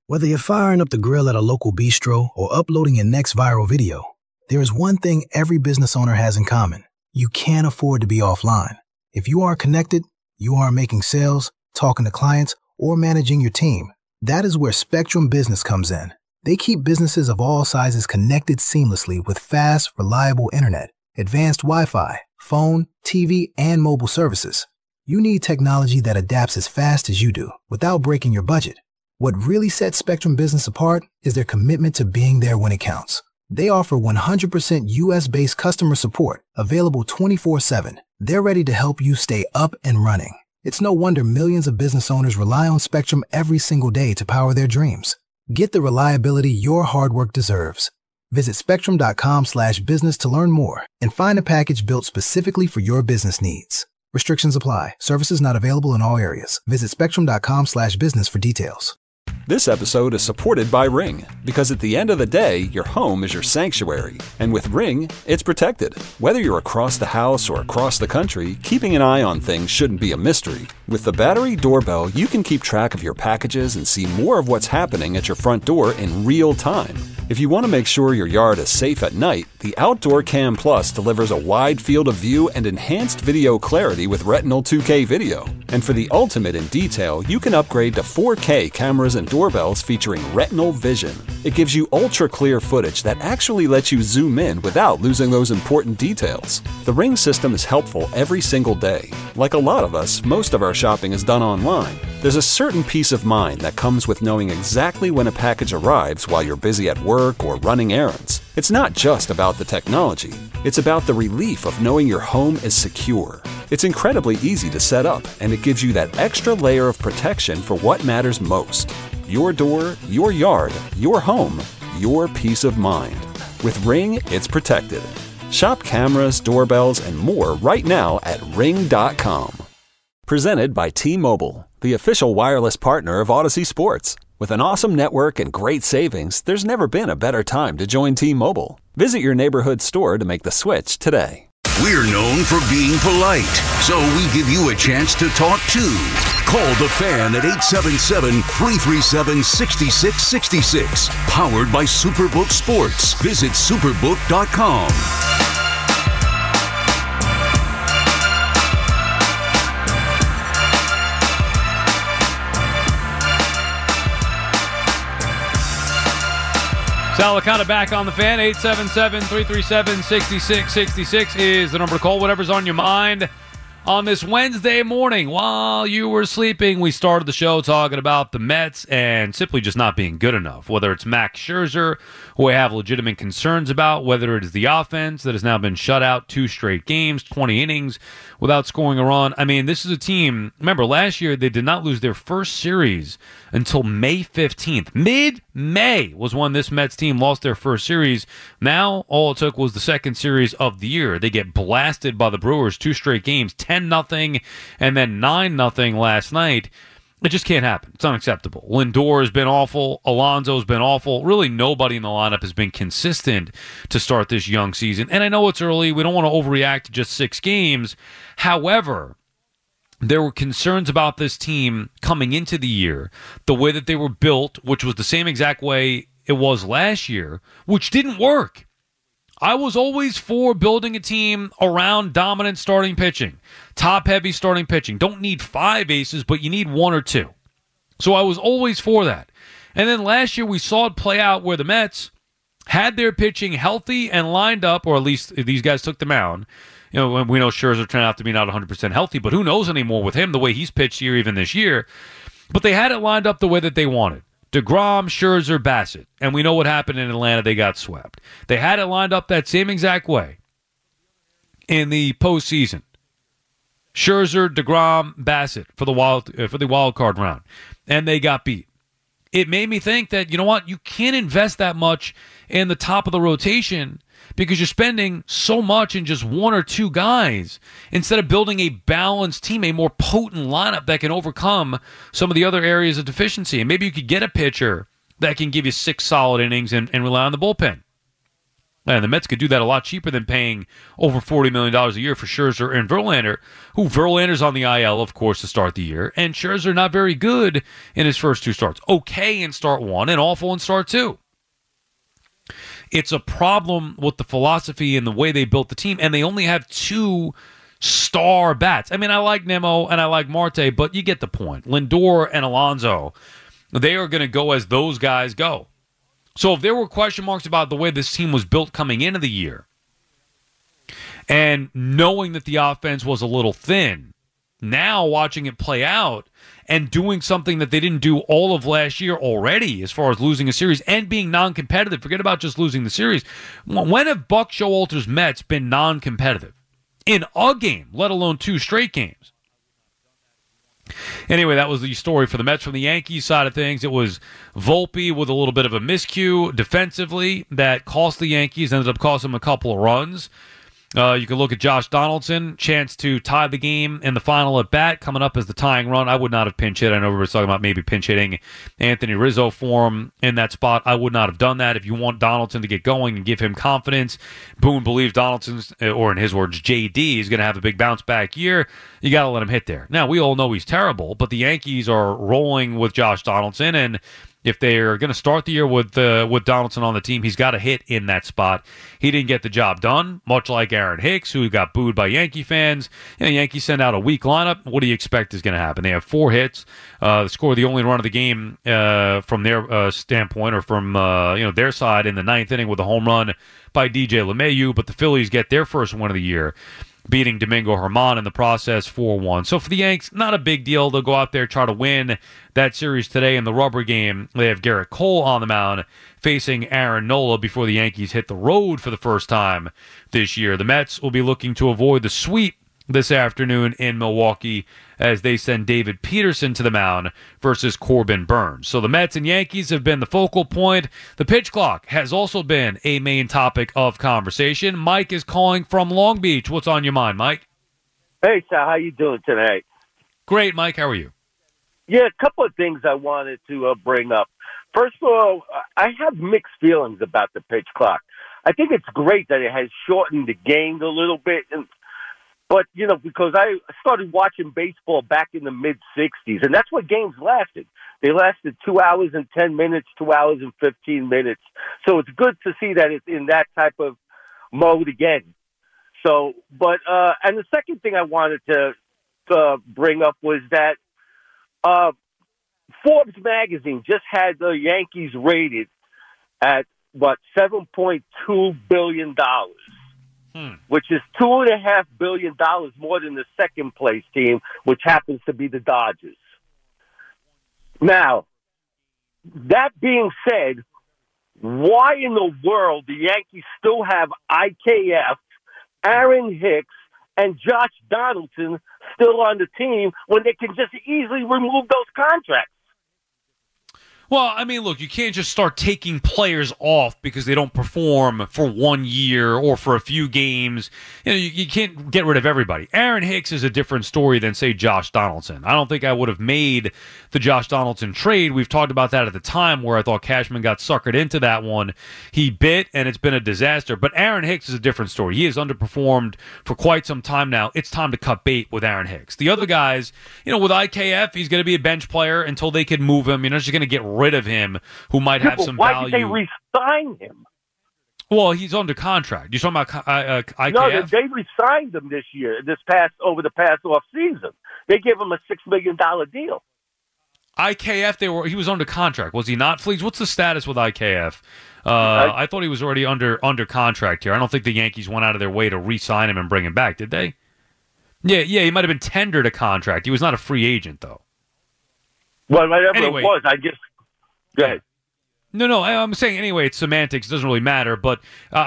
Whether you're firing up the grill at a local bistro or uploading your next viral video, there is one thing every business owner has in common. You can't afford to be offline. If you are connected, you are making sales, talking to clients, or managing your team. That is where Spectrum Business comes in. They keep businesses of all sizes connected seamlessly with fast, reliable internet, advanced Wi-Fi, phone, TV, and mobile services. You need technology that adapts as fast as you do without breaking your budget. What really sets Spectrum Business apart is their commitment to being there when it counts. They offer 100% US-based customer support, available 24/7. They're ready to help you stay up and running. It's no wonder millions of business owners rely on Spectrum every single day to power their dreams. Get the reliability your hard work deserves. Visit spectrum.com/business to learn more and find a package built specifically for your business needs. Restrictions apply. Services not available in all areas. Visit spectrum.com/business for details. This episode is supported by Ring, because at the end of the day, your home is your sanctuary. And with Ring, it's protected. Whether you're across the house or across the country, keeping an eye on things shouldn't be a mystery. With the Battery Doorbell, you can keep track of your packages and see more of what's happening at your front door in real time. If you want to make sure your yard is safe at night, the Outdoor Cam Plus delivers a wide field of view and enhanced video clarity with Retinal 2K video. And for the ultimate in detail, you can upgrade to 4K cameras and doorbells featuring Retinal Vision. It gives you ultra-clear footage that actually lets you zoom in without losing those important details. The Ring system is helpful every single day. Like a lot of us, most of our shopping is done online. There's a certain peace of mind that comes with knowing exactly when a package arrives while you're busy at work or running errands. It's not just about the technology. It's about the relief of knowing your home is secure. It's incredibly easy to set up, and it gives you that extra layer of protection for what matters most. Your door, your yard, your home, your peace of mind. With Ring, it's protected. Shop cameras, doorbells, and more right now at Ring.com. Presented by T-Mobile, the official wireless partner of Odyssey Sports. With an awesome network and great savings, there's never been a better time to join T-Mobile. Visit your neighborhood store to make the switch today. We're known for being polite, so we give you a chance to talk too. Call the Fan at 877-337-6666. Powered by Superbook Sports. Visit superbook.com. Sal Licata back on the Fan. 877-337-6666 is the number to call. Whatever's on your mind on this Wednesday morning. While you were sleeping, we started the show talking about the Mets and simply just not being good enough. Whether it's Max Scherzer, who I have legitimate concerns about, whether it is the offense that has now been shut out 2 straight games, 20 innings without scoring a run. I mean, this is a team, remember, last year they did not lose their first series until May 15th. Mid-May was when this Mets team lost their first series. Now, all it took was the second series of the year. They get blasted by the Brewers 2 straight games, 10-0, and then 9-0 last night. It just can't happen. It's unacceptable. Lindor has been awful. Alonso's been awful. Really, nobody in the lineup has been consistent to start this young season. And I know it's early. We don't want to overreact to just 6 games. However, there were concerns about this team coming into the year, the way that they were built, which was the same exact way it was last year, which didn't work. I was always for building a team around dominant starting pitching, top-heavy starting pitching. Don't need 5 aces, but you need 1 or 2. So I was always for that. And then last year we saw it play out where the Mets had their pitching healthy and lined up, or at least these guys took the mound. You know, we know Scherzer turned out to be not 100% healthy, but who knows anymore with him, the way he's pitched here even this year. But they had it lined up the way that they wanted. DeGrom, Scherzer, Bassett. And we know what happened in Atlanta. They got swept. They had it lined up that same exact way in the postseason. Scherzer, DeGrom, Bassett for the wild card round. And they got beat. It made me think that, you know what, you can't invest that much in the top of the rotation because you're spending so much in just 1 or 2 guys instead of building a balanced team, a more potent lineup that can overcome some of the other areas of deficiency. And maybe you could get a pitcher that can give you 6 solid innings and rely on the bullpen. And the Mets could do that a lot cheaper than paying over $40 million a year for Scherzer and Verlander, who Verlander's on the IL, of course, to start the year. And Scherzer not very good in his first 2 starts. Okay in start 1 and awful in start 2. It's a problem with the philosophy and the way they built the team, and they only have 2 star bats. I mean, I like Nemo and I like Marte, but you get the point. Lindor and Alonso, they are going to go as those guys go. So if there were question marks about the way this team was built coming into the year, and knowing that the offense was a little thin, now watching it play out and doing something that they didn't do all of last year already as far as losing a series and being non-competitive, forget about just losing the series. When have Buck Showalter's Mets been non-competitive in a game, let alone 2 straight games? Anyway, that was the story for the Mets. From the Yankees side of things, it was Volpe with a little bit of a miscue defensively that cost the Yankees, ended up costing them a couple of runs. You can look at Josh Donaldson, chance to tie the game in the final at bat, coming up as the tying run. I would not have pinch hit. I know everybody's talking about maybe pinch hitting Anthony Rizzo for him in that spot. I would not have done that. If you want Donaldson to get going and give him confidence, Boone believes Donaldson's, or in his words, JD, is going to have a big bounce back year. You got to let him hit there. Now, we all know he's terrible, but the Yankees are rolling with Josh Donaldson, and if they're going to start the year with Donaldson on the team, he's got to hit in that spot. He didn't get the job done, much like Aaron Hicks, who got booed by Yankee fans. Yankees send out a weak lineup. What do you expect is going to happen? They have 4 hits. Scored the only run of the game from their standpoint, or from their side in the 9th inning with a home run by DJ LeMahieu. But the Phillies get their first win of the year, beating Domingo Germán in the process 4-1. So for the Yanks, not a big deal. They'll go out there, try to win that series today in the rubber game. They have Garrett Cole on the mound facing Aaron Nola before the Yankees hit the road for the first time this year. The Mets will be looking to avoid the sweep this afternoon in Milwaukee as they send David Peterson to the mound versus Corbin Burns. So the Mets and Yankees have been the focal point. The pitch clock has also been a main topic of conversation. Mike is calling from Long Beach. What's on your mind, Mike? Hey, Sal, how you doing tonight? Great, Mike. How are you? Yeah, a couple of things I wanted to bring up. First of all, I have mixed feelings about the pitch clock. I think it's great that it has shortened the game a little bit, but, because I started watching baseball back in the mid-'60s, and that's what games lasted. They lasted 2 hours and 10 minutes, 2 hours and 15 minutes. So it's good to see that it's in that type of mode again. So, and the second thing I wanted to bring up was that Forbes magazine just had the Yankees rated at, $7.2 billion. Which is $2.5 billion more than the second place team, which happens to be the Dodgers. Now, that being said, why in the world the Yankees still have IKF, Aaron Hicks, and Josh Donaldson still on the team when they can just easily remove those contracts? Well, I mean, look, you can't just start taking players off because they don't perform for 1 year or for a few games. You can't get rid of everybody. Aaron Hicks is a different story than, say, Josh Donaldson. I don't think I would have made the Josh Donaldson trade. We've talked about that at the time where I thought Cashman got suckered into that one. He bit, and it's been a disaster. But Aaron Hicks is a different story. He has underperformed for quite some time now. It's time to cut bait with Aaron Hicks. The other guys, with IKF, he's going to be a bench player until they can move him. You're not just going to get rid of him, who might have some why value. Why did they re-sign him? Well, he's under contract. You talking about IKF? No, they re-signed him this year, over the past off season. They gave him a $6 million deal. IKF, he was under contract, was he not? Fleets, what's the status with IKF? I thought he was already under contract here. I don't think the Yankees went out of their way to re-sign him and bring him back, did they? Yeah, he might have been tendered a contract. He was not a free agent, though. Well, whatever it was, go ahead. No, I'm saying anyway, it's semantics. It doesn't really matter. But,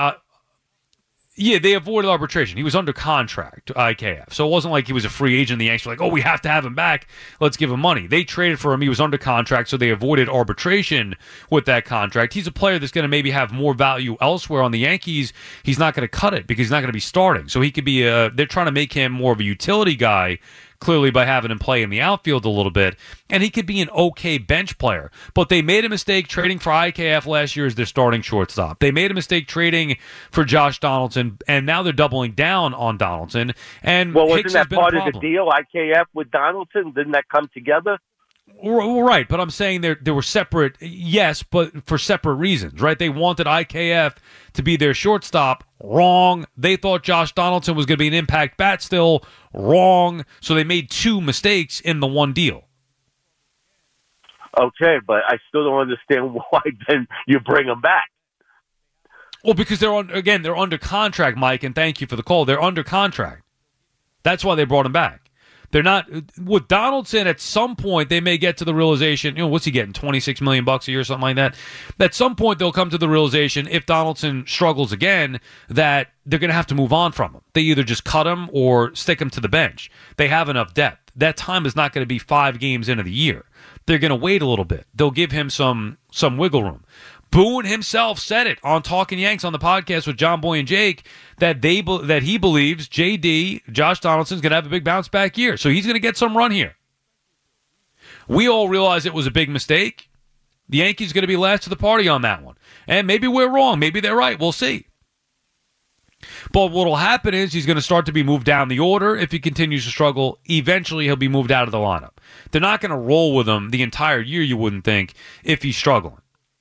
they avoided arbitration. He was under contract, IKF. So it wasn't like he was a free agent. The Yankees were like, we have to have him back. Let's give him money. They traded for him. He was under contract, so they avoided arbitration with that contract. He's a player that's going to maybe have more value elsewhere. On the Yankees, he's not going to cut it because he's not going to be starting. So he could be they're trying to make him more of a utility guy clearly by having him play in the outfield a little bit, and he could be an okay bench player. But they made a mistake trading for IKF last year as their starting shortstop. They made a mistake trading for Josh Donaldson, and now they're doubling down on Donaldson. And well, Hicks wasn't that part of the problem. deal, IKF with Donaldson? Didn't that come together? Right, but I'm saying there were separate, yes, but for separate reasons, right? They wanted IKF to be their shortstop. Wrong. They thought Josh Donaldson was going to be an impact bat still. Wrong. So they made two mistakes in the one deal. Okay, but I still don't understand why then you bring him back. Well, because they're under contract, Mike, and thank you for the call. They're under contract. That's why they brought him back. They're not with Donaldson. At some point, they may get to the realization. What's he getting? $26 million a year, something like that. At some point, they'll come to the realization if Donaldson struggles again that they're going to have to move on from him. They either just cut him or stick him to the bench. They have enough depth. That time is not going to be 5 games into the year. They're going to wait a little bit. They'll give him some wiggle room. Boone himself said it on Talking Yanks on the podcast with John Boy and Jake that he believes Josh Donaldson's going to have a big bounce back year. So he's going to get some run here. We all realize it was a big mistake. The Yankees are going to be last to the party on that one. And maybe we're wrong. Maybe they're right. We'll see. But what will happen is he's going to start to be moved down the order. If he continues to struggle, eventually he'll be moved out of the lineup. They're not going to roll with him the entire year, you wouldn't think, if he's struggling.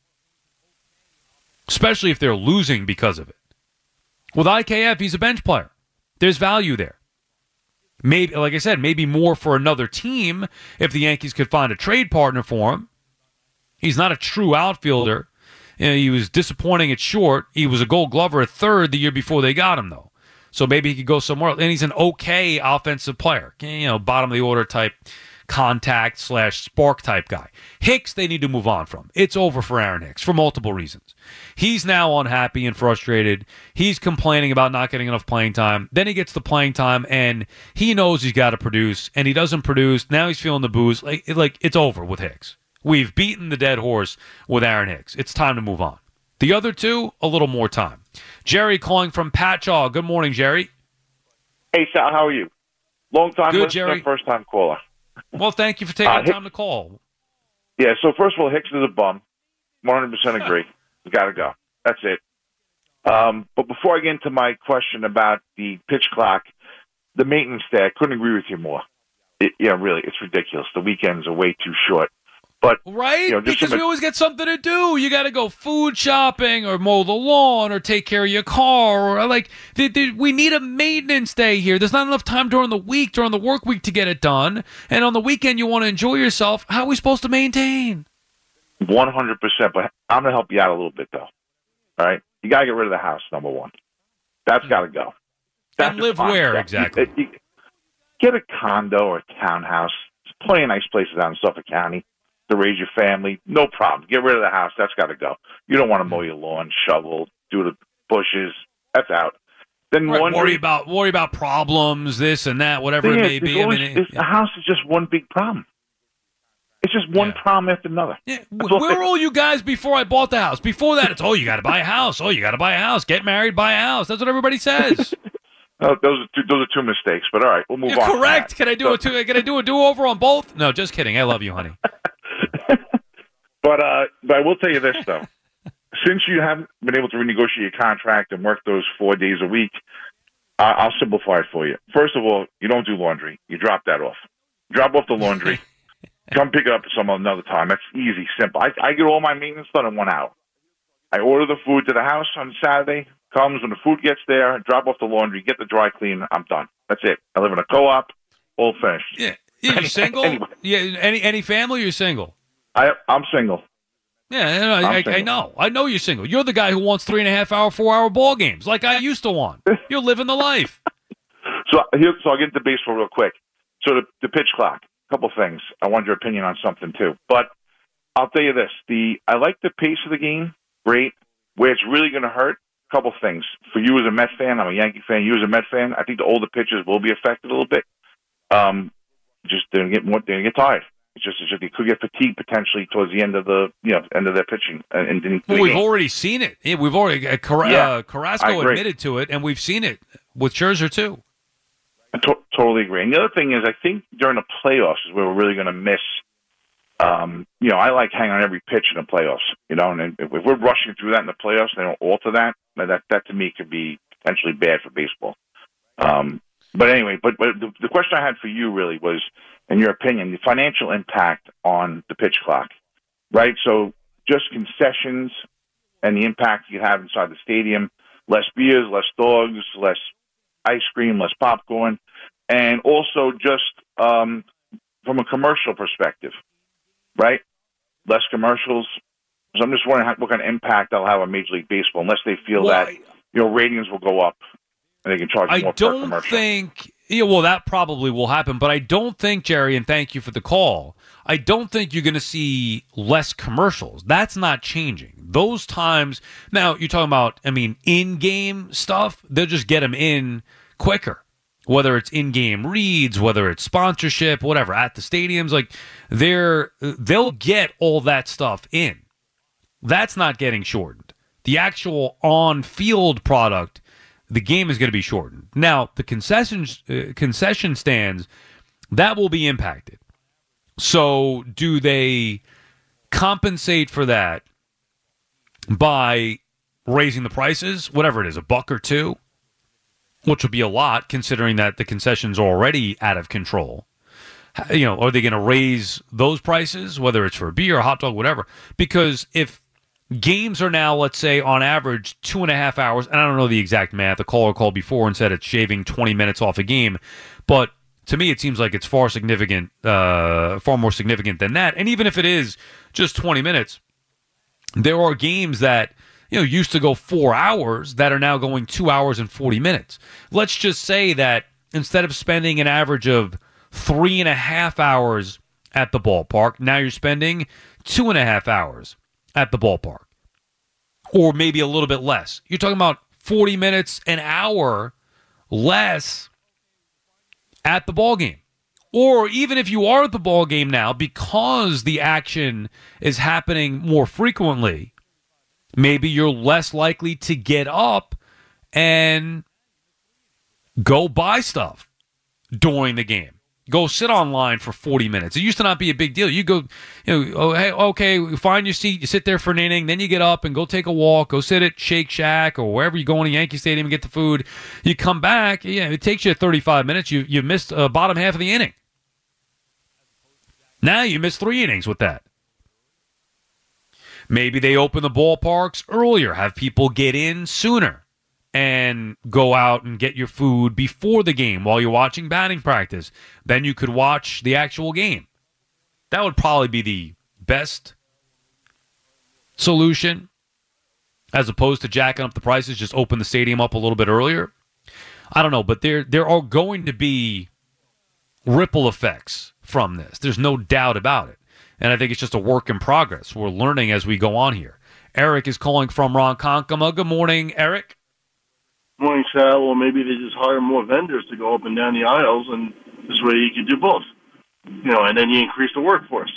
Especially if they're losing because of it. With IKF, he's a bench player. There's value there. Maybe, like I said, maybe more for another team if the Yankees could find a trade partner for him. He's not a true outfielder. He was disappointing at short. He was a Gold Glover at third the year before they got him, though. So maybe he could go somewhere else. And he's an okay offensive player. Bottom of the order type contact / spark type guy. Hicks, they need to move on from. It's over for Aaron Hicks for multiple reasons. He's now unhappy and frustrated. He's complaining about not getting enough playing time. Then he gets the playing time, and he knows he's got to produce, and he doesn't produce. Now he's feeling the booze. Like it's over with Hicks. We've beaten the dead horse with Aaron Hicks. It's time to move on. The other two, a little more time. Jerry calling from Patchogue. Good morning, Jerry. Hey, Sal, how are you? Long time Good, listener, Jerry. First time caller. Well, thank you for taking the time to call. Yeah, so first of all, Hicks is a bum. 100% agree. He's got to go. That's it. But before I get into my question about the pitch clock, the maintenance day, I couldn't agree with you more. Really, it's ridiculous. The weekends are way too short. But right? Because we always get something to do. You got to go food shopping or mow the lawn or take care of your car. Or we need a maintenance day here. There's not enough time during the week, during the work week to get it done. And on the weekend, you want to enjoy yourself. How are we supposed to maintain? 100%. But I'm going to help you out a little bit, though. All right? You got to get rid of the house, number one. That's got to go. And live where, exactly? Get a condo or a townhouse. There's plenty of nice places out in Suffolk County to raise your family. No problem. Get rid of the house. That's got to go. You don't want to mow your lawn, shovel, do the bushes. That's out. Then worry about problems, this and that, whatever it may be. The house is just one big problem. It's just one problem after another. Yeah. Where were all you guys before I bought the house? Before that, it's, you got to buy a house. You got to buy a house. Get married, buy a house. That's what everybody says. Those are two mistakes. But all right, we'll move on. You're correct. Can I do a do-over on both? No, just kidding. I love you, honey. But I will tell you this, though. Since you haven't been able to renegotiate your contract and work those 4 days a week, I'll simplify it for you. First of all, you don't do laundry. You drop that off. Drop off the laundry. Come pick it up some another time. That's easy, simple. I get all my maintenance done in 1 hour. I order the food to the house on Saturday. Comes when the food gets there. Drop off the laundry. Get the dry clean. I'm done. That's it. I live in a co-op. All finished. Yeah. You're single? Anyway. Yeah. Any family? You're single? I'm single. Yeah, I know. I know you're single. You're the guy who wants 3.5 hour, 4 hour ball games, like I used to want. You're living the life. So I'll get into baseball real quick. So the pitch clock. A couple things. I want your opinion on something too. But I'll tell you this: I like the pace of the game. Great. Where it's really going to hurt. A couple things. For you as a Met fan, I'm a Yankee fan. You as a Met fan, I think the older pitchers will be affected a little bit. Just they're going to get tired. It's just they could get fatigued potentially towards the end of their pitching. We've already seen it. Yeah, we've already Carrasco admitted to it, and we've seen it with Scherzer too. Totally agree. And the other thing is, I think during the playoffs is where we're really going to miss. I like hanging on every pitch in the playoffs. And if we're rushing through that in the playoffs, and they don't alter that. That to me could be potentially bad for baseball. But anyway, but the question I had for you really was, in your opinion, the financial impact on the pitch clock, right? So just concessions and the impact you have inside the stadium, less beers, less dogs, less ice cream, less popcorn, and also just from a commercial perspective, right? Less commercials. So I'm just wondering what kind of impact that'll have on Major League Baseball, unless they feel that ratings will go up and they can charge more per commercial. I don't think. Yeah, well, that probably will happen, but I don't think, Jerry, and thank you for the call, I don't think you're going to see less commercials. That's not changing. Those times, now you're talking about, in-game stuff, they'll just get them in quicker. Whether it's in-game reads, whether it's sponsorship, whatever, at the stadiums, they'll get all that stuff in. That's not getting shortened. The actual on-field product, the game is going to be shortened. Now, the concession stands, that will be impacted. So do they compensate for that by raising the prices, whatever it is, $1 or $2, which would be a lot considering that the concessions are already out of control? Are they going to raise those prices, whether it's for a beer, a hot dog, whatever? Because if games are now, let's say, on average, 2.5 hours. And I don't know the exact math. The caller called before and said it's shaving 20 minutes off a game. But to me, it seems like it's far more significant than that. And even if it is just 20 minutes, there are games that used to go 4 hours that are now going 2 hours and 40 minutes. Let's just say that instead of spending an average of 3.5 hours at the ballpark, now you're spending 2.5 hours at the ballpark, or maybe a little bit less. You're talking about 40 minutes, an hour less at the ball game. Or even if you are at the ball game now, because the action is happening more frequently, maybe you're less likely to get up and go buy stuff during the game. Go sit online for 40 minutes. It used to not be a big deal. You go, hey, okay, find your seat. You sit there for an inning. Then you get up and go take a walk. Go sit at Shake Shack or wherever you go in Yankee Stadium and get the food. You come back. Yeah, it takes you 35 minutes. You missed bottom half of the inning. Now you missed 3 innings with that. Maybe they open the ballparks earlier. Have people get in sooner and go out and get your food before the game while you're watching batting practice. Then you could watch the actual game. That would probably be the best solution, as opposed to jacking up the prices. Just open the stadium up a little bit earlier. I don't know, but there are going to be ripple effects from this. There's no doubt about it. And I think it's just a work in progress. We're learning as we go on here. Eric is calling from Ronkonkoma. Good morning, Eric. Morning, Sal. Well, maybe they just hire more vendors to go up and down the aisles, and this way you can do both. And then you increase the workforce.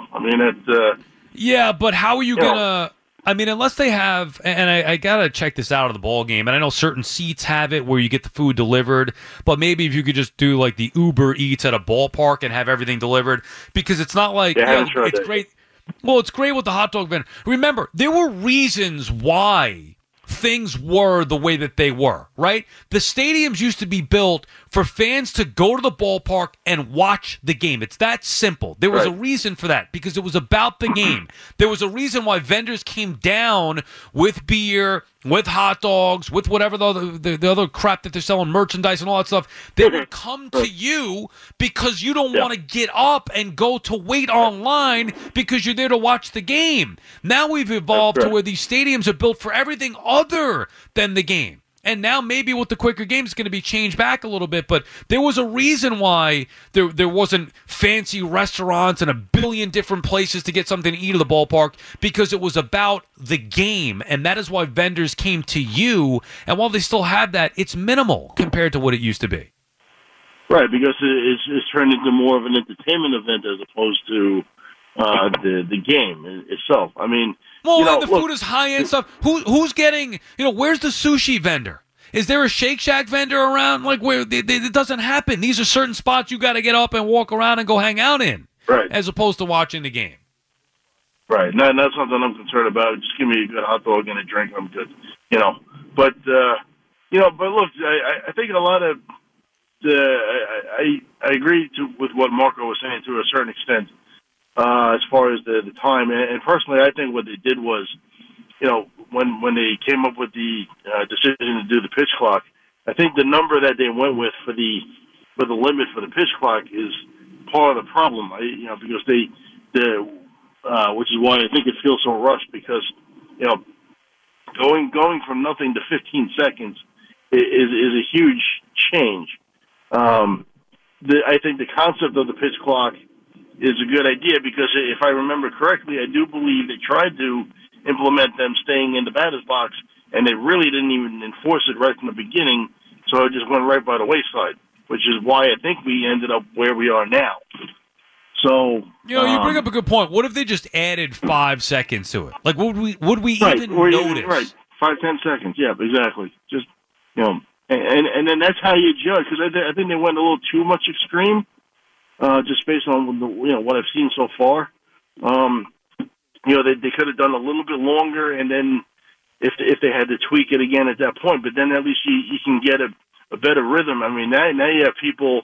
Yeah, but how are you gonna? Unless they have, and I gotta check this out of the ball game. And I know certain seats have it where you get the food delivered, but maybe if you could just do like the Uber Eats at a ballpark and have everything delivered, because it's not like it's great. Well, it's great with the hot dog vendor. Remember, there were reasons why things were the way that they were, right? The stadiums used to be built for fans to go to the ballpark and watch the game. It's that simple. There was a reason for that, because it was about the game. There was a reason why vendors came down with beer, with hot dogs, with whatever the other crap that they're selling, merchandise and all that stuff. They would come to you because you don't want to get up and go to wait online because you're there to watch the game. Now we've evolved to where these stadiums are built for everything other than the game. And now maybe with the quicker game, it's going to be changed back a little bit. But there was a reason why there wasn't fancy restaurants and a billion different places to get something to eat at the ballpark, because it was about the game. And that is why vendors came to you. And while they still have that, it's minimal compared to what it used to be. Right, because it's turned into more of an entertainment event as opposed to the game itself. Well, the food is high-end stuff. Who's getting, where's the sushi vendor? Is there a Shake Shack vendor around? Like, where it doesn't happen. These are certain spots you got to get up and walk around and go hang out in, right? As opposed to watching the game. Right. No, that's something I'm concerned about. Just give me a good hot dog and a drink. I'm good. But look, I think a lot of I agree with what Marco was saying to a certain extent as far as the time. And personally, I think what they did was, when they came up with the decision to do the pitch clock, I think the number that they went with for the limit for the pitch clock is part of the problem. Because which is why I think it feels so rushed, because going from nothing to 15 seconds is a huge change. I think the concept of the pitch clock is a good idea, because if I remember correctly, I do believe they tried to implement them staying in the batter's box, and they really didn't even enforce it right from the beginning, so it just went right by the wayside, which is why I think we ended up where we are now. So you bring up a good point. What if they just added 5 seconds to it? Like, would we right, even notice? Right, 5-10 seconds. Yeah, exactly. Just and then that's how you judge, because I think they went a little too much extreme, just based on what I've seen so far. They could have done a little bit longer, and then if they had to tweak it again at that point, but then at least you can get a better rhythm. I mean, now you have people,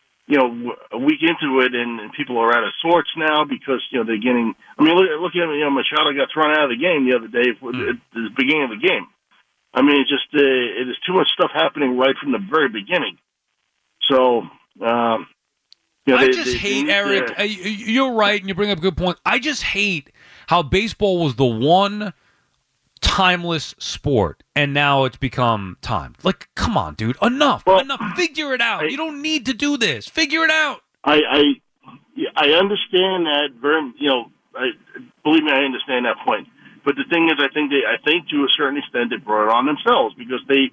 a week into it, and people are out of sorts now because they're getting. I mean, look at Machado got thrown out of the game the other day at the beginning of the game. I mean, it is too much stuff happening right from the very beginning. So. I just hate, Eric. You're right, and you bring up a good point. I just hate how baseball was the one timeless sport, and now it's become timed. Like, come on, dude. Enough. Figure it out. You don't need to do this. Figure it out. I understand that. Believe me, I understand that point. But the thing is, I think to a certain extent they brought it on themselves, because they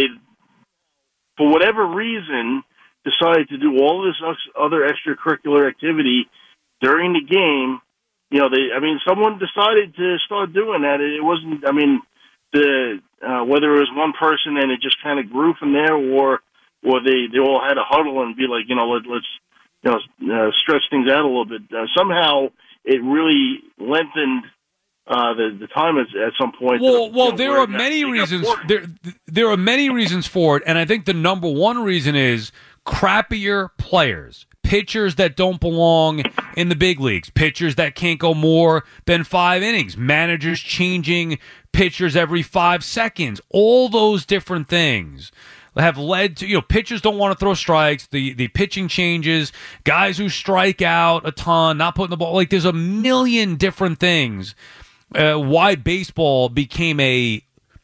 for whatever reason decided to do all this other extracurricular activity during the game. Someone decided to start doing that. It wasn't, whether it was one person and it just kind of grew from there, or they all had a huddle and be like, let's stretch things out a little bit. Somehow it really lengthened the time at some point. Well, there are many reasons. There are many reasons for it, and I think the number one reason is crappier players, pitchers that don't belong in the big leagues, pitchers that can't go more than 5 innings, managers changing pitchers every 5 seconds. All those different things have led to, pitchers don't want to throw strikes, the pitching changes, guys who strike out a ton, not putting the ball, like there's a million different things why baseball became a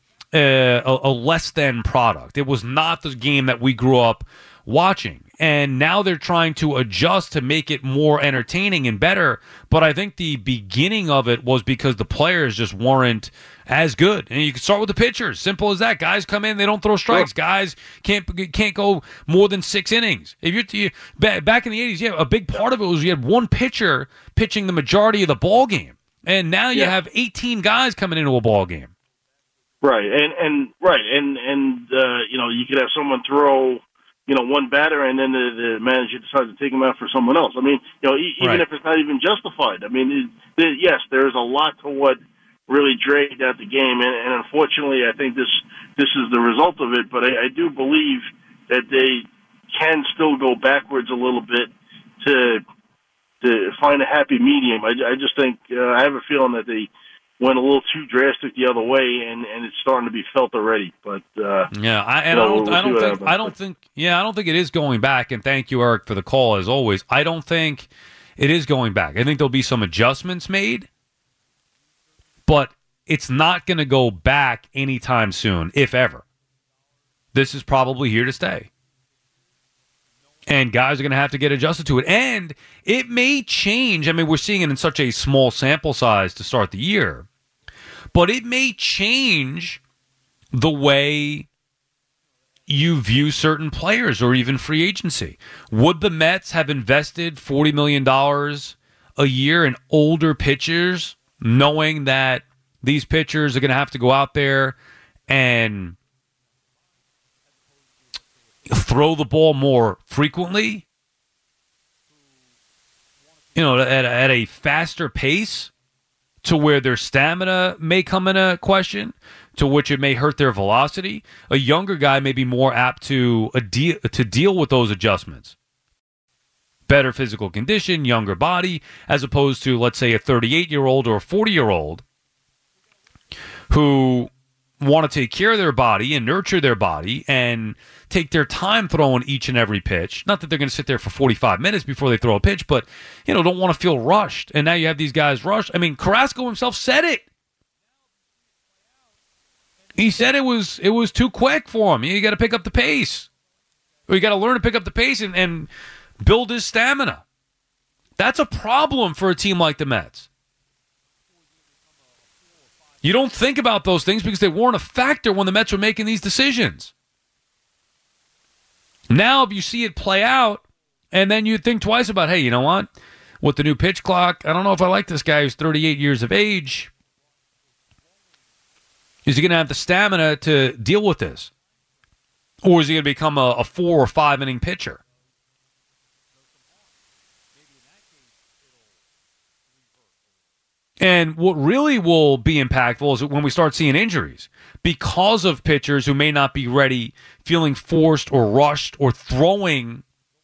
less than product. It was not the game that we grew up watching, and now they're trying to adjust to make it more entertaining and better. But I think the beginning of it was because the players just weren't as good. And you can start with the pitchers, simple as that. Guys come in, they don't throw strikes. Guys can't go more than 6 innings. If you back in the 80s, a big part of it was you had one pitcher pitching the majority of the ball game, and now you have 18 guys coming into a ball game. Right, and you could have someone throw one batter, and then the manager decides to take him out for someone else. I mean, even if it's not even justified. I mean, yes, there's a lot to what really dragged out the game, and unfortunately, I think this is the result of it. But I do believe that they can still go backwards a little bit to find a happy medium. I just think I have a feeling that they went a little too drastic the other way, and it's starting to be felt already. But I don't think it is going back. And thank you, Eric, for the call as always. I don't think it is going back. I think there'll be some adjustments made, but it's not going to go back anytime soon, if ever. This is probably here to stay. And guys are going to have to get adjusted to it. And it may change. I mean, we're seeing it in such a small sample size to start the year. But it may change the way you view certain players or even free agency. Would the Mets have invested $40 million a year in older pitchers, knowing that these pitchers are going to have to go out there and throw the ball more frequently, at a faster pace, to where their stamina may come into question, to which it may hurt their velocity. A younger guy may be more apt to deal with those adjustments. Better physical condition, younger body, as opposed to, let's say, a 38-year-old or a 40-year-old who want to take care of their body and nurture their body and take their time throwing each and every pitch. Not that they're going to sit there for 45 minutes before they throw a pitch, but, don't want to feel rushed. And now you have these guys rushed. I mean, Carrasco himself said it. He said it was too quick for him. You got to pick up the pace. Or you got to learn to pick up the pace and build his stamina. That's a problem for a team like the Mets. You don't think about those things because they weren't a factor when the Mets were making these decisions. Now, if you see it play out, and then you think twice about, hey, you know what? With the new pitch clock, I don't know if I like this guy who's 38 years of age. Is he going to have the stamina to deal with this? Or is he going to become a 4 or 5 inning pitcher? And what really will be impactful is when we start seeing injuries because of pitchers who may not be ready, feeling forced or rushed or throwing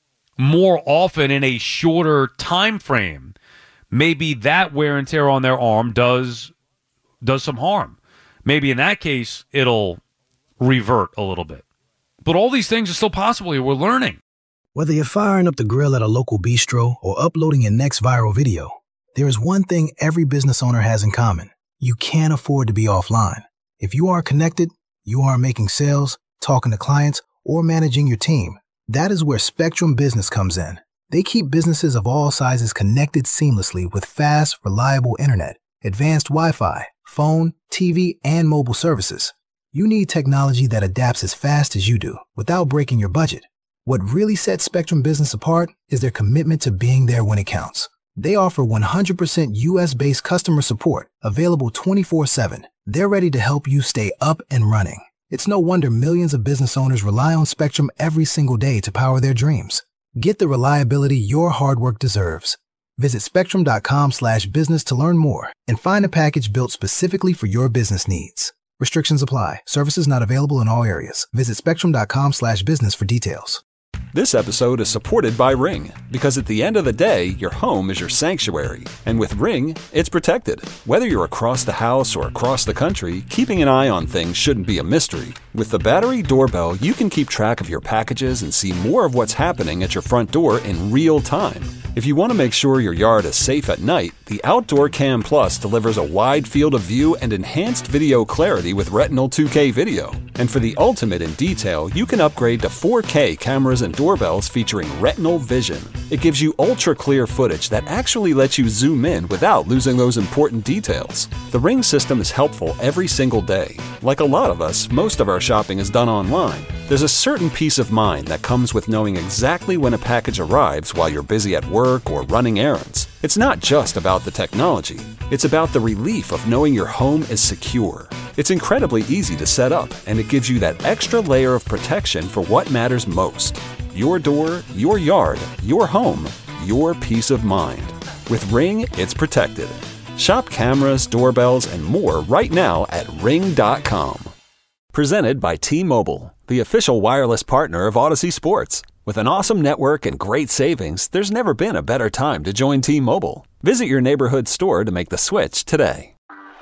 more often in a shorter time frame. Maybe that wear and tear on their arm does some harm. Maybe in that case, it'll revert a little bit. But all these things are still possible here. We're learning. Whether you're firing up the grill at a local bistro or uploading your next viral video, there is one thing every business owner has in common. You can't afford to be offline. If you are connected, you are making sales, talking to clients, or managing your team. That is where Spectrum Business comes in. They keep businesses of all sizes connected seamlessly with fast, reliable internet, advanced Wi-Fi, phone, TV, and mobile services. You need technology that adapts as fast as you do without breaking your budget. What really sets Spectrum Business apart is their commitment to being there when it counts. They offer 100% U.S.-based customer support, available 24/7. They're ready to help you stay up and running. It's no wonder millions of business owners rely on Spectrum every single day to power their dreams. Get the reliability your hard work deserves. Visit spectrum.com/business to learn more and find a package built specifically for your business needs. Restrictions apply. Services not available in all areas. Visit spectrum.com/business for details. This episode is supported by Ring, because at the end of the day, your home is your sanctuary. And with Ring, it's protected. Whether you're across the house or across the country, keeping an eye on things shouldn't be a mystery. With the Battery Doorbell, you can keep track of your packages and see more of what's happening at your front door in real time. If you want to make sure your yard is safe at night, the Outdoor Cam Plus delivers a wide field of view and enhanced video clarity with Retinal 2K video. And for the ultimate in detail, you can upgrade to 4K cameras and doorbells featuring Retinal Vision. It gives you ultra-clear footage that actually lets you zoom in without losing those important details. The Ring system is helpful every single day. Like a lot of us, most of our shopping is done online. There's a certain peace of mind that comes with knowing exactly when a package arrives while you're busy at work or running errands. It's not just about the technology. It's about the relief of knowing your home is secure. It's incredibly easy to set up, and it gives you that extra layer of protection for what matters most. Your door, your yard, your home, your peace of mind. With Ring, it's protected. Shop cameras, doorbells, and more right now at Ring.com. Presented by T-Mobile, the official wireless partner of Odyssey Sports. With an awesome network and great savings, there's never been a better time to join T-Mobile. Visit your neighborhood store to make the switch today.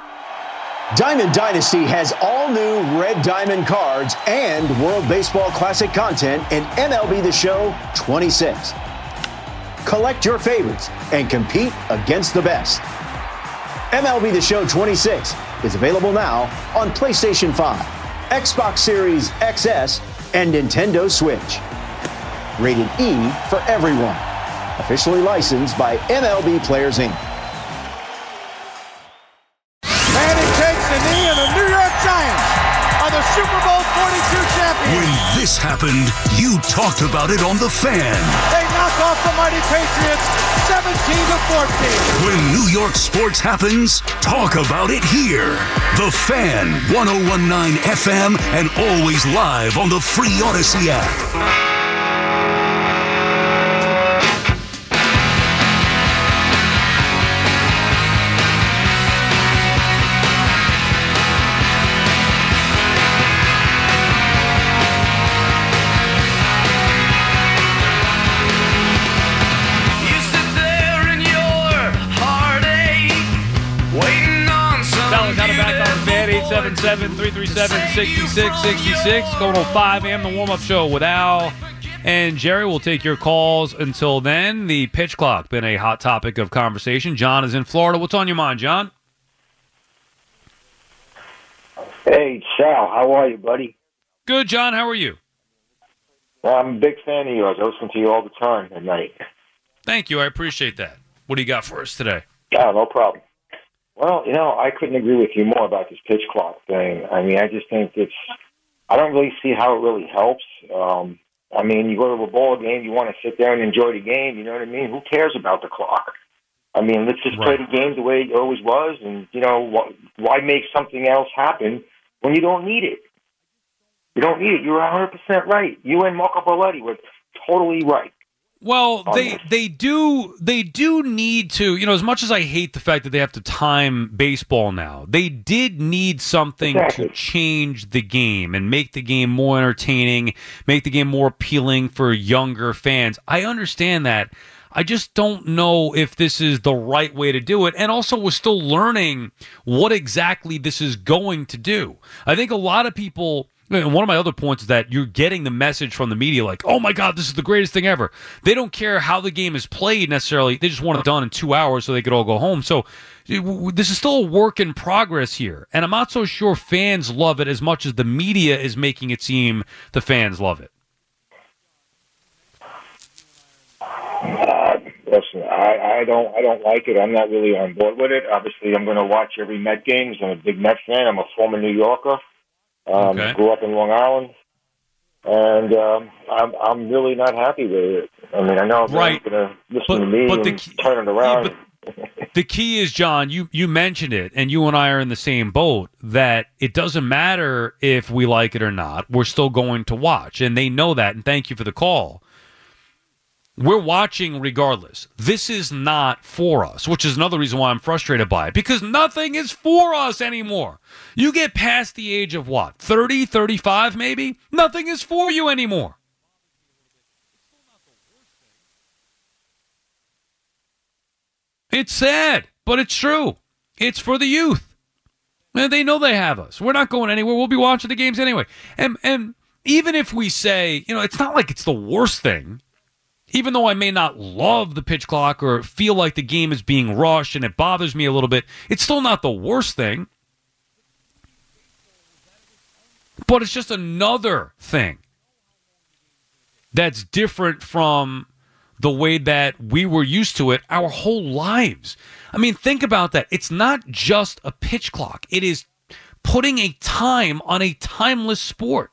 Diamond Dynasty has all new Red Diamond cards and World Baseball Classic content in MLB The Show 26. Collect your favorites and compete against the best. MLB The Show 26 is available now on PlayStation 5, Xbox Series XS, and Nintendo Switch. Rated E for everyone. Officially licensed by MLB Players, Inc. And he takes the knee, and the New York Giants are the the Super Bowl 42 champions. When this happened, you talked about it on The Fan. They knock off the mighty Patriots 17-14. When New York sports happens, talk about it here. The Fan, 101.9 FM, and always live on the free Odyssey app. Back on the Fan, 877-337-6666. Going on 5 a.m., the warm-up show with Al and Jerry. Will take your calls until then. The pitch clock been a hot topic of conversation. John is in Florida. What's on your mind, John? Hey, Sal. How are you, buddy? Good, John. How are you? I'm a big fan of yours. I listen to you all the time at night. Thank you. I appreciate that. What do you got for us today? Yeah, no problem. Well, I couldn't agree with you more about this pitch clock thing. I mean, I just think I don't really see how it really helps. I mean, you go to a ball game, you want to sit there and enjoy the game, you know what I mean? Who cares about the clock? I mean, let's just play the game the way it always was, and, why make something else happen when you don't need it? You don't need it. You're 100% right. You and Marco Belletti were totally right. Well, they do need to, as much as I hate the fact that they have to time baseball now, they did need something to change the game and make the game more entertaining, make the game more appealing for younger fans. I understand that. I just don't know if this is the right way to do it. And also, we're still learning what exactly this is going to do. I think a lot of people... And one of my other points is that you're getting the message from the media like, oh, my God, this is the greatest thing ever. They don't care how the game is played necessarily. They just want it done in 2 hours so they could all go home. So this is still a work in progress here. And I'm not so sure fans love it as much as the media is making it seem the fans love it. Listen, I don't like it. I'm not really on board with it. Obviously, I'm going to watch every Met games. I'm a big Met fan. I'm a former New Yorker. Grew up in Long Island, and I'm really not happy with it. I mean, I know they're going to listen to me and turn it around. The key is, John, you mentioned it, and you and I are in the same boat, that it doesn't matter if we like it or not. We're still going to watch, and they know that, and thank you for the call. We're watching regardless. This is not for us, which is another reason why I'm frustrated by it, because nothing is for us anymore. You get past the age of what, 30, 35 maybe? Nothing is for you anymore. It's sad, but it's true. It's for the youth. And they know they have us. We're not going anywhere. We'll be watching the games anyway. And even if we say, it's not like it's the worst thing. Even though I may not love the pitch clock or feel like the game is being rushed and it bothers me a little bit, it's still not the worst thing. But it's just another thing that's different from the way that we were used to it our whole lives. I mean, think about that. It's not just a pitch clock. It is putting a time on a timeless sport.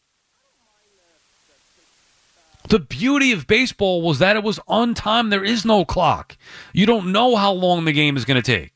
The beauty of baseball was that it was on time. There is no clock. You don't know how long the game is going to take.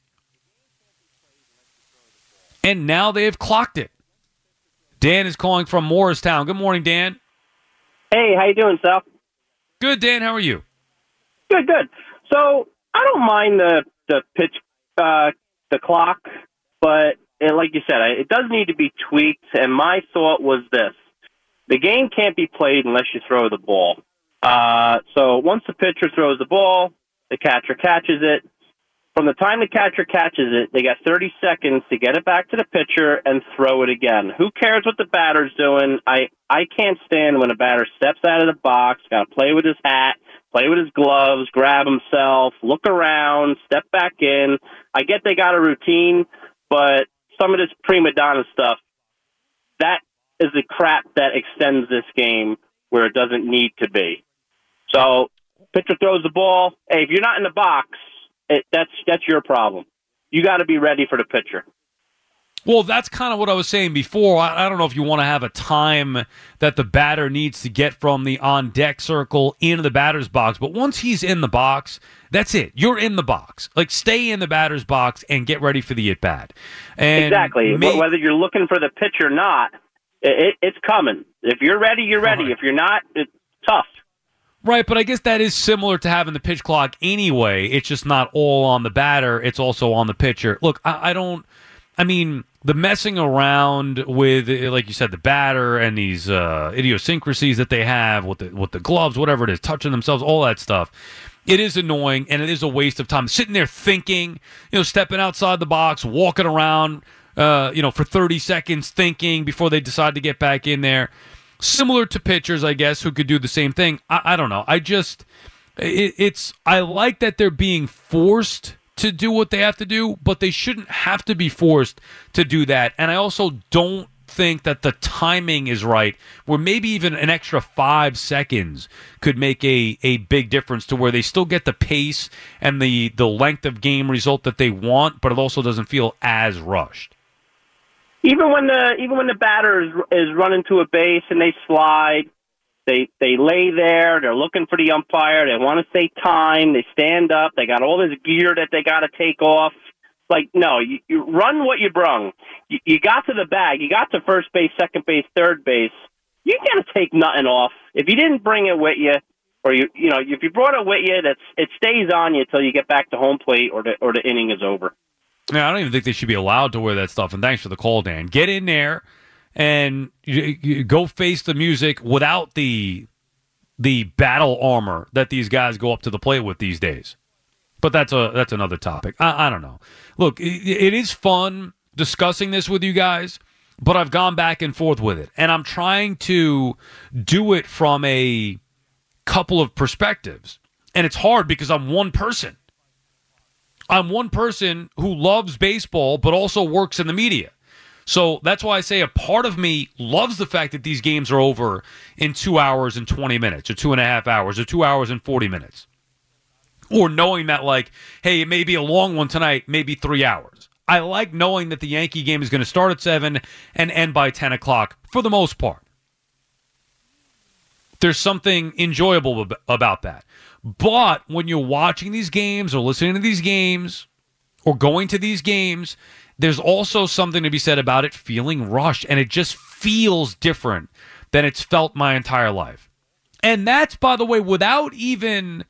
And now they have clocked it. Dan is calling from Morristown. Good morning, Dan. Hey, how you doing, Sal? Good, Dan. How are you? Good. So I don't mind the pitch, the clock, but like you said, it does need to be tweaked. And my thought was this. The game can't be played unless you throw the ball. So once the pitcher throws the ball, the catcher catches it. From the time the catcher catches it, they got 30 seconds to get it back to the pitcher and throw it again. Who cares what the batter's doing? I can't stand when a batter steps out of the box, got to play with his hat, play with his gloves, grab himself, look around, step back in. I get they got a routine, but some of this prima donna stuff, that is the crap that extends this game where it doesn't need to be. So, pitcher throws the ball. Hey, if you're not in the box, that's your problem. You got to be ready for the pitcher. Well, that's kind of what I was saying before. I don't know if you want to have a time that the batter needs to get from the on-deck circle into the batter's box, but once he's in the box, that's it. You're in the box. Like, stay in the batter's box and get ready for the at-bat. Exactly. Whether you're looking for the pitch or not, it's coming. If you're ready, you're ready. Right. If you're not, it's tough. Right, but I guess that is similar to having the pitch clock anyway. It's just not all on the batter. It's also on the pitcher. Look, I mean, the messing around with, like you said, the batter and these idiosyncrasies that they have with the gloves, whatever it is, touching themselves, all that stuff, it is annoying, and it is a waste of time. Sitting there thinking, stepping outside the box, walking around, for 30 seconds thinking before they decide to get back in there. Similar to pitchers, I guess, who could do the same thing. I don't know. I like that they're being forced to do what they have to do, but they shouldn't have to be forced to do that. And I also don't think that the timing is right, where maybe even an extra 5 seconds could make a big difference to where they still get the pace and the length of game result that they want, but it also doesn't feel as rushed. Even when the batter is running to a base and they slide, they lay there. They're looking for the umpire. They want to say time. They stand up. They got all this gear that they got to take off. Like, no, you run what you brung. You got to the bag. You got to first base, second base, third base. You got to take nothing off. If you didn't bring it with you, or if you brought it with you, it stays on you until you get back to home plate or the inning is over. Yeah, I don't even think they should be allowed to wear that stuff. And thanks for the call, Dan. Get in there and you go face the music without the battle armor that these guys go up to the plate with these days. But that's another topic. I don't know. Look, it is fun discussing this with you guys, but I've gone back and forth with it. And I'm trying to do it from a couple of perspectives. And it's hard because I'm one person. I'm one person who loves baseball but also works in the media. So that's why I say a part of me loves the fact that these games are over in 2 hours and 20 minutes or 2.5 hours or 2 hours and 40 minutes. Or knowing that, like, hey, it may be a long one tonight, maybe 3 hours. I like knowing that the Yankee game is going to start at 7 and end by 10 o'clock for the most part. There's something enjoyable about that. But when you're watching these games or listening to these games or going to these games, there's also something to be said about it feeling rushed, and it just feels different than it's felt my entire life. And that's, by the way, without even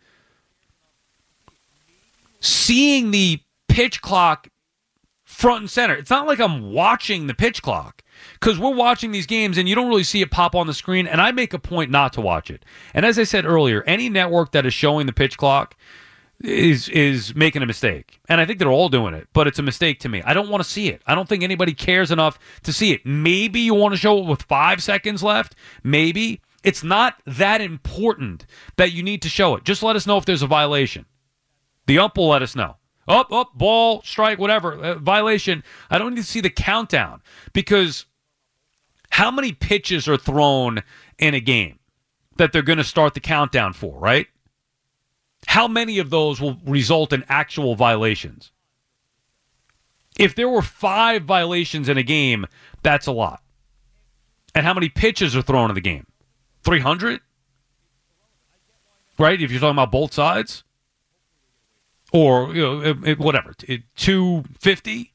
seeing the pitch clock front and center. It's not like I'm watching the pitch clock, because we're watching these games and you don't really see it pop on the screen, and I make a point not to watch it. And as I said earlier, any network that is showing the pitch clock is making a mistake. And I think they're all doing it, but it's a mistake to me. I don't want to see it. I don't think anybody cares enough to see it. Maybe you want to show it with 5 seconds left. Maybe. It's not that important that you need to show it. Just let us know if there's a violation. The ump will let us know. Up, ball, strike, whatever, violation. I don't need to see the countdown, because how many pitches are thrown in a game that they're going to start the countdown for, right? How many of those will result in actual violations? If there were 5 violations in a game, that's a lot. And how many pitches are thrown in the game? 300? Right? If you're talking about both sides? Or, whatever, 250?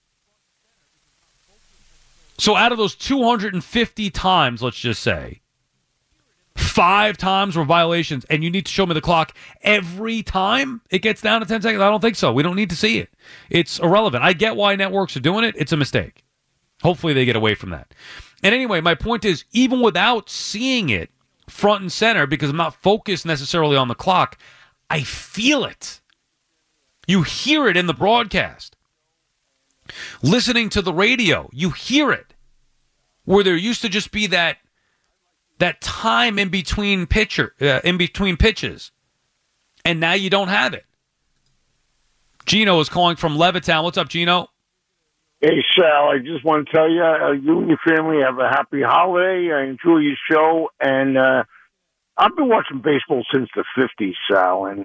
So out of those 250 times, let's just say, 5 times were violations, and you need to show me the clock every time it gets down to 10 seconds? I don't think so. We don't need to see it. It's irrelevant. I get why networks are doing it. It's a mistake. Hopefully they get away from that. And anyway, my point is, even without seeing it front and center, because I'm not focused necessarily on the clock, I feel it. You hear it in the broadcast. Listening to the radio, you hear it. Where there used to just be that time in between pitches. And now you don't have it. Gino is calling from Levittown. What's up, Gino? Hey, Sal, I just want to tell you, you and your family have a happy holiday. I enjoy your show, and I've been watching baseball since the 50s, Sal, and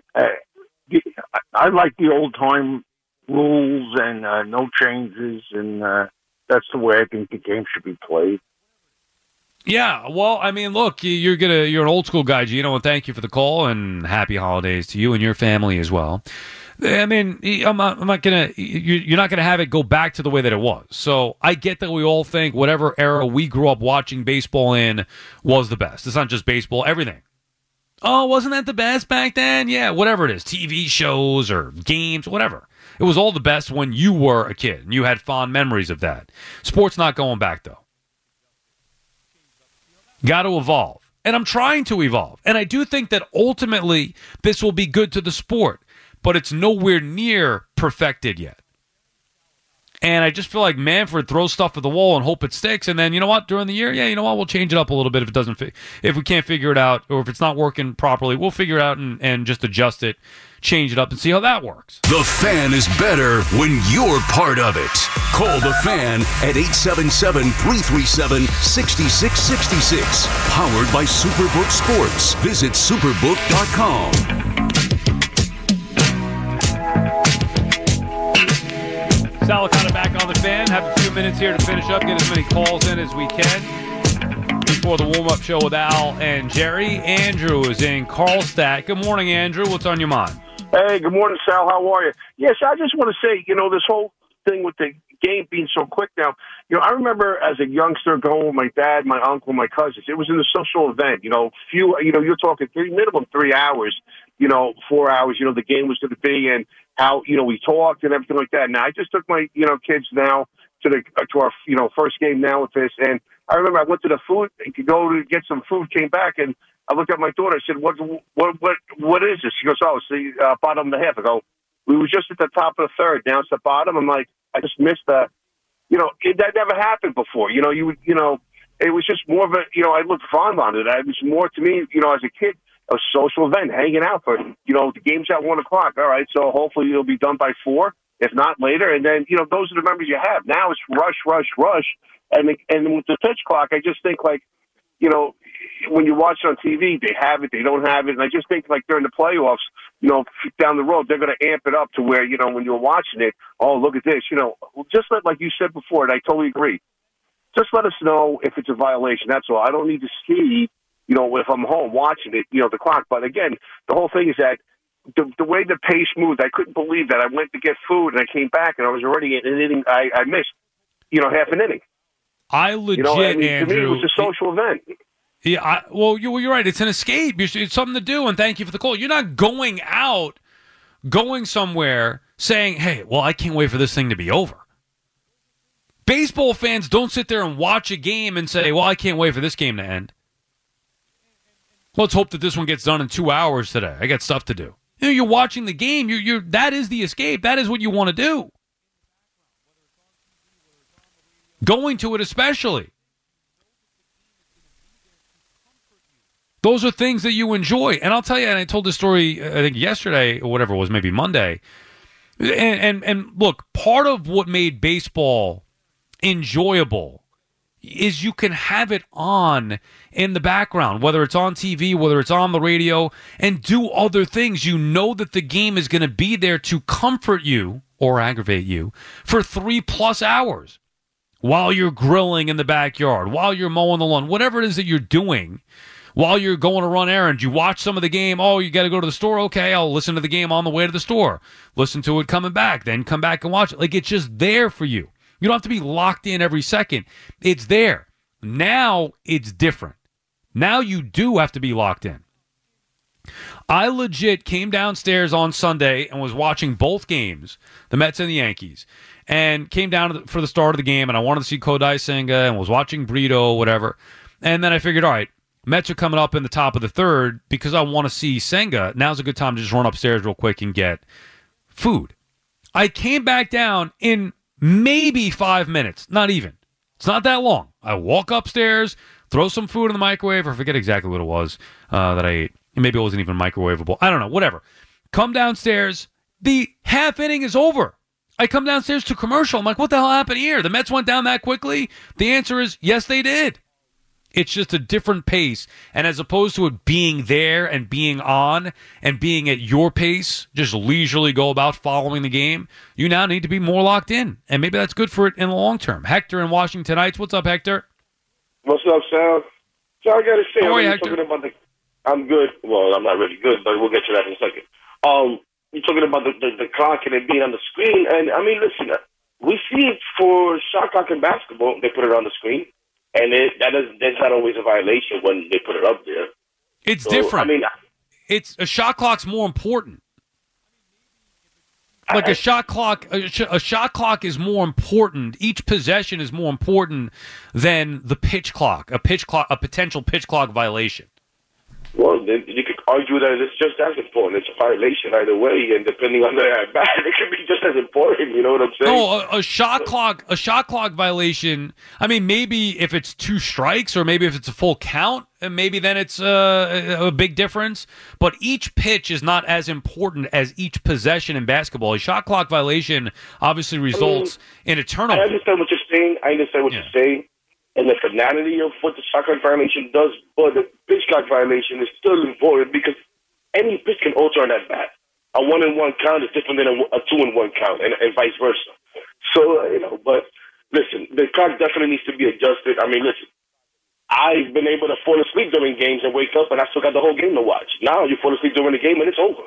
I like the old-time rules and no changes, and way I think the game should be played. Yeah, well, I mean, look, you're an old school guy, Gino, and thank you for the call, and happy holidays to you and your family as well. I mean, you're not gonna have it go back to the way that it was. So I get that we all think whatever era we grew up watching baseball in was the best. It's not just baseball, everything. Oh, wasn't that the best back then? Yeah, whatever it is, TV shows or games, whatever. It was all the best when you were a kid, and you had fond memories of that. Sports not going back, though. Got to evolve. And I'm trying to evolve. And I do think that ultimately this will be good to the sport, but it's nowhere near perfected yet. And I just feel like Manfred throws stuff at the wall and hope it sticks. And then, you know what, during the year, we'll change it up a little bit if it doesn't if we can't figure it out, or if it's not working properly, we'll figure it out and just adjust it, change it up, and see how that works. The Fan is better when you're part of it. Call the Fan at 877-337-6666. Powered by Superbook Sports. Visit superbook.com. Salicata back on the Fan. Have a few minutes here to finish up, get as many calls in as we can before the warm-up show with Al and Jerry. Andrew is in Carlstadt. Good morning, Andrew. What's on your mind? Hey, good morning, Sal. How are you? Yes, I just want to say, this whole thing with the game being so quick now, I remember as a youngster going with my dad, my uncle, my cousins. It was in a social event, you're talking minimum 3 hours, 4 hours, the game was going to be, and how, we talked and everything like that. Now, I just took my, kids now to our, first game now with this. And I remember I went to the food, to go to get some food, came back, and I looked at my daughter. I said, what is this? She goes, oh, it's the bottom of the half. I go, we were just at the top of the third. Now it's the bottom. I'm like, I just missed that. That never happened before. It was just more of a, I looked fond on it. It was more to me, as a kid, a social event, hanging out for, the game's at 1 o'clock. All right. So hopefully it'll be done by 4, if not later. And then, those are the memories you have. Now it's rush. And with the pitch clock, I just think when you watch it on TV, they have it, they don't have it. And I just think during the playoffs, down the road, they're going to amp it up to where, when you're watching it, oh, look at this, just like you said before, and I totally agree. Just let us know if it's a violation. That's all. I don't need to see, if I'm home watching it, the clock. But again, the whole thing is that the way the pace moved, I couldn't believe that. I went to get food and I came back and I was already in an inning. I missed, half an inning. I legit, Andrew, to me, it was a social event. Yeah, you're right. It's an escape. It's something to do, and thank you for the call. You're not going somewhere saying, hey, well, I can't wait for this thing to be over. Baseball fans don't sit there and watch a game and say, well, I can't wait for this game to end. Let's hope that this one gets done in 2 hours today. I got stuff to do. You're watching the game. That is the escape. That is what you want to do. Going to it especially. Those are things that you enjoy. And I'll tell you, and I told this story, I think yesterday or whatever it was, maybe Monday. And look, part of what made baseball enjoyable is you can have it on in the background, whether it's on TV, whether it's on the radio, and do other things. You know that the game is going to be there to comfort you or aggravate you for 3+ hours while you're grilling in the backyard, while you're mowing the lawn, whatever it is that you're doing. While you're going to run errands, you watch some of the game. Oh, you got to go to the store? Okay, I'll listen to the game on the way to the store. Listen to it coming back, then come back and watch it. It's just there for you. You don't have to be locked in every second. It's there. Now it's different. Now you do have to be locked in. I legit came downstairs on Sunday and was watching both games, the Mets and the Yankees, and came down for the start of the game, and I wanted to see Kodai Senga and was watching Brito, whatever. And then I figured, all right, Mets are coming up in the top of the third because I want to see Senga. Now's a good time to just run upstairs real quick and get food. I came back down in maybe 5 minutes. Not even. It's not that long. I walk upstairs, throw some food in the microwave, or I forget exactly what it was that I ate. Maybe it wasn't even microwavable. I don't know. Whatever. Come downstairs. The half inning is over. I come downstairs to commercial. I'm like, what the hell happened here? The Mets went down that quickly? The answer is yes, they did. It's just a different pace. And as opposed to it being there and being on and being at your pace, just leisurely go about following the game, you now need to be more locked in. And maybe that's good for it in the long term. Hector in Washington Heights. What's up, Hector? What's up, Sal? So I got to say, I'm good. Well, I'm not really good, but we'll get to that in a second. You're talking about the clock and it being on the screen. And, I mean, listen, we see it for shot clock in basketball. They put it on the screen. And that's not always a violation when they put it up there. It's different. I mean, it's a shot clock's more important. Like a shot clock is more important. Each possession is more important than the pitch clock. A potential pitch clock violation. Well, you could argue that it's just as important. It's a violation either way, and depending on the at-bat, it could be just as important. You know what I'm saying? No, a shot clock violation. I mean, maybe if it's 2 strikes, or maybe if it's a full count, and maybe then it's a big difference. But each pitch is not as important as each possession in basketball. A shot clock violation obviously results in a turnover. I understand what you're saying. And the finality of what the shot clock violation does, but the pitch clock violation is still important because any pitch can alter on that bat. A 1-1 count is different than a 2-1 count, and vice versa. So, but listen, the clock definitely needs to be adjusted. I mean, listen, I've been able to fall asleep during games and wake up, and I still got the whole game to watch. Now you fall asleep during the game, and it's over.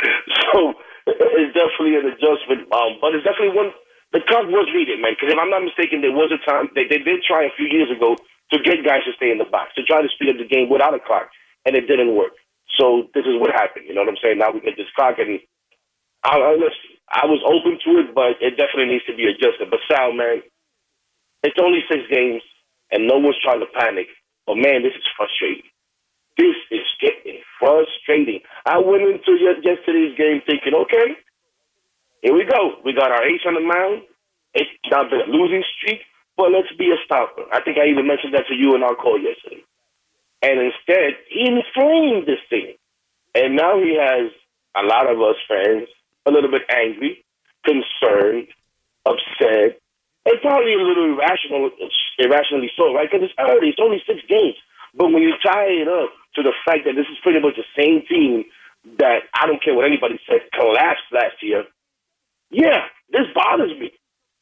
So it's definitely an adjustment, but it's definitely one. The clock was needed, man, because if I'm not mistaken, there was a time they did try a few years ago to get guys to stay in the box, to try to speed up the game without a clock, and it didn't work. So this is what happened. You know what I'm saying? Now we get this clock, and I was open to it, but it definitely needs to be adjusted. But Sal, man, it's only 6 games, and no one's trying to panic. But, man, this is frustrating. This is getting frustrating. I went into yesterday's game thinking, okay, here we go. We got our ace on the mound. It's not been a losing streak, but let's be a stopper. I think I even mentioned that to you in our call yesterday. And instead, he inflamed this thing. And now he has a lot of us fans a little bit angry, concerned, upset, and probably a little irrationally so, right? Because it's early. It's only 6 games. But when you tie it up to the fact that this is pretty much the same team that, I don't care what anybody said, collapsed last year, yeah, this bothers me.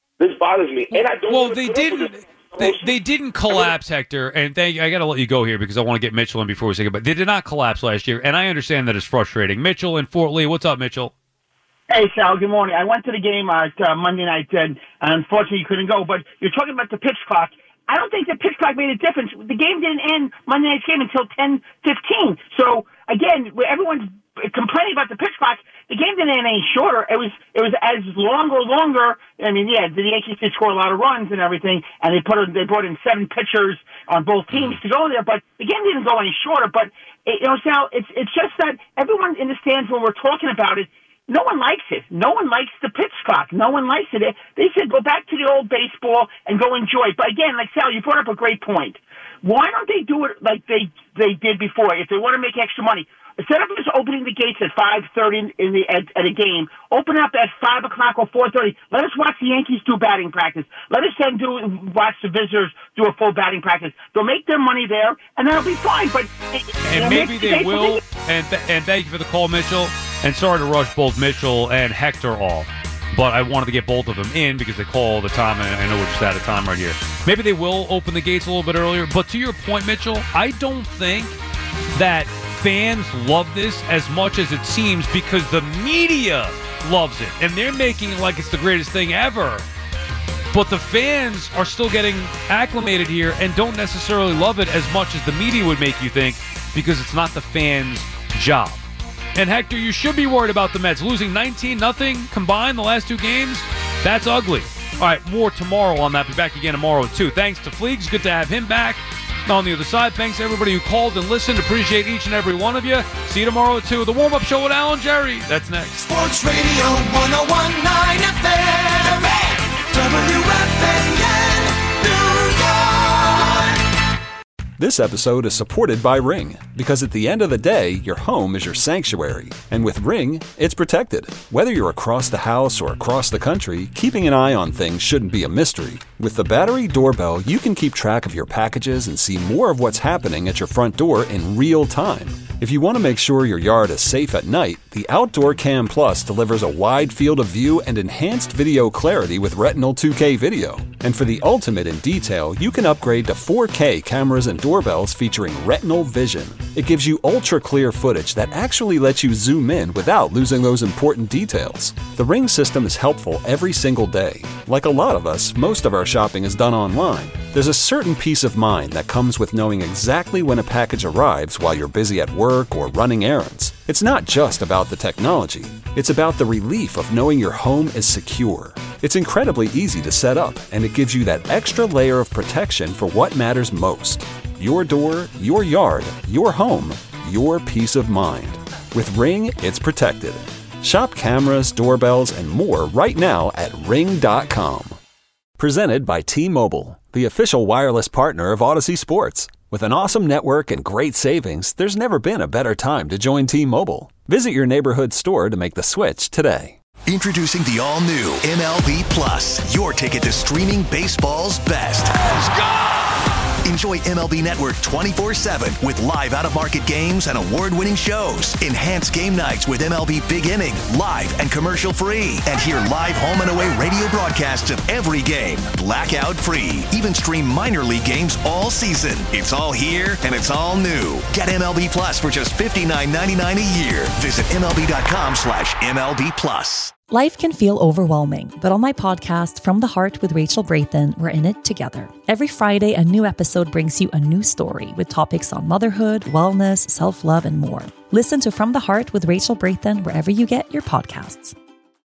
And I don't. Well, they didn't collapse, Hector. And I got to let you go here because I want to get Mitchell in before we say goodbye. They did not collapse last year, and I understand that it's frustrating. Mitchell in Fort Lee, what's up, Mitchell? Hey, Sal. Good morning. I went to the game Monday night, and unfortunately you couldn't go. But you're talking about the pitch clock. I don't think the pitch clock made a difference. The game didn't end Monday night's game until 10:15. So again, everyone's complaining about the pitch clock. The game didn't end any shorter. It was as longer. I mean, yeah, the Yankees did score a lot of runs and everything, and they brought in 7 pitchers on both teams to go there. But the game didn't go any shorter. But Sal, it's just that everyone in the stands when we're talking about it, no one likes it. No one likes the pitch clock. No one likes it. They said go back to the old baseball and go enjoy it. But again, like Sal, you brought up a great point. Why don't they do it like they did before? If they want to make extra money, instead of just opening the gates at 5:30 at a game, open up at 5 o'clock or 4:30. Let us watch the Yankees do batting practice. Let us then watch the visitors do a full batting practice. They'll make their money there, and that'll be fine. But maybe they will. And thank you for the call, Mitchell. And sorry to rush both Mitchell and Hector off, but I wanted to get both of them in because they call all the time, and I know we're just out of time right here. Maybe they will open the gates a little bit earlier. But to your point, Mitchell, I don't think that fans love this as much as it seems because the media loves it, and they're making it like it's the greatest thing ever. But the fans are still getting acclimated here and don't necessarily love it as much as the media would make you think because it's not the fans' job. And Hector, you should be worried about the Mets losing 19-0 combined the last 2 games. That's ugly. All right, more tomorrow on that. Be back again tomorrow at 2. Thanks to Fleegs. Good to have him back. On the other side, thanks to everybody who called and listened. Appreciate each and every one of you. See you tomorrow at 2. The warm-up show with Al and Jerry. That's next. Sports Radio 101.9 FM. WFAN, New York. This episode is supported by Ring, because at the end of the day, your home is your sanctuary. And with Ring, it's protected. Whether you're across the house or across the country, keeping an eye on things shouldn't be a mystery. With the battery doorbell, you can keep track of your packages and see more of what's happening at your front door in real time. If you want to make sure your yard is safe at night, the Outdoor Cam Plus delivers a wide field of view and enhanced video clarity with Retinal 2K video. And for the ultimate in detail, you can upgrade to 4K cameras and doorbells featuring Retinal Vision. It gives you ultra-clear footage that actually lets you zoom in without losing those important details. The Ring system is helpful every single day. Like a lot of us, most of our shopping is done online. There's a certain peace of mind that comes with knowing exactly when a package arrives while you're busy at work or running errands. It's not just about the technology. It's about the relief of knowing your home is secure. It's incredibly easy to set up, and it gives you that extra layer of protection for what matters most. Your door, your yard, your home, your peace of mind. With Ring, it's protected. Shop cameras, doorbells, and more right now at Ring.com. Presented by T-Mobile, the official wireless partner of Odyssey Sports. With an awesome network and great savings, there's never been a better time to join T-Mobile. Visit your neighborhood store to make the switch today. Introducing the all-new MLB Plus, your ticket to streaming baseball's best. Let's go! Enjoy MLB Network 24/7 with live out-of-market games and award-winning shows. Enhance game nights with MLB Big Inning, live and commercial-free. And hear live home and away radio broadcasts of every game, blackout-free. Even stream minor league games all season. It's all here and it's all new. Get MLB Plus for just $59.99 a year. Visit MLB.com/MLB Plus. Life can feel overwhelming, but on my podcast, From the Heart with Rachel Brathen, we're in it together. Every Friday, a new episode brings you a new story with topics on motherhood, wellness, self-love, and more. Listen to From the Heart with Rachel Brathen wherever you get your podcasts.